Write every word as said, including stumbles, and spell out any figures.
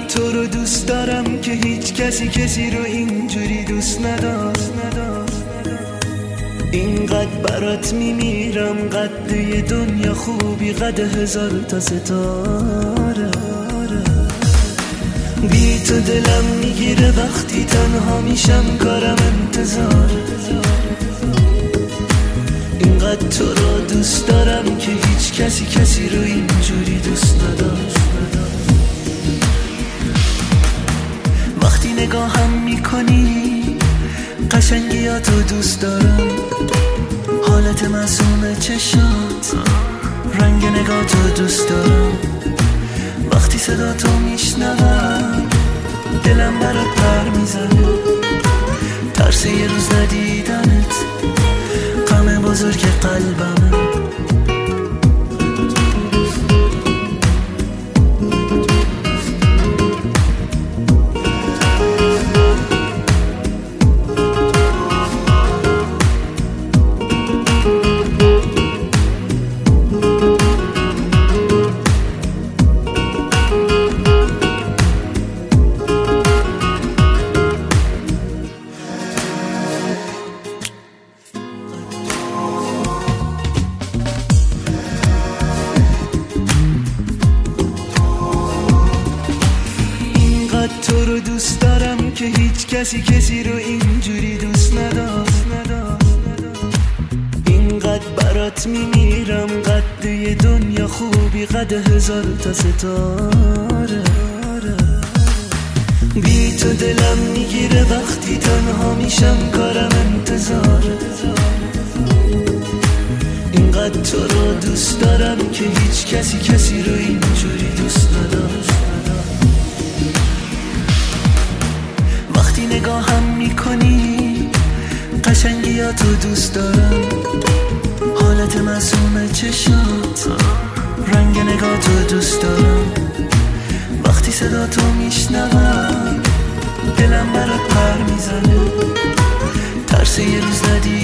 اینقدر تو رو دوست دارم که هیچ کسی کسی رو اینجوری دوست نداشت. اینقدر برات میمیرم، قد یه دنیا خوبی، قد هزار تا ستاره. بی تو دلم میگیره وقتی تنها میشم، کارم انتظار. اینقدر تو رو دوست دارم که هیچ کسی کسی رو اینجوری دوست نداشت. وقتی نگاهم میکنی قشنگیاتو دوست دارم، حالت معصوم چشات، رنگ نگاتو دوست دارم. وقتی صدا تو میشنوم دلم برات پر میزنه، ترس یه روز ندیدنت غم بزرگ قلبمه. تو رو دوست دارم که هیچ کسی کسی رو اینجوری دوست نداشت. اینقدر برات میمیرم، قد یه دنیا خوبی، قد هزار تا ستاره. بی تو دلم میگیره وقتی تنها میشم، کارم انتظاره. اینقدر تو رو دوست دارم که هیچ کسی کسی رو اینجوری دوست نداشت. وقتی نگاهم میکنی قشنگیاتو دوست دارم، حالت معصوم چشات، رنگ نگاتو دوست دارم. وقتی صدا تو میشنوم دلم برات پر میزنه، ترس یه روز ندی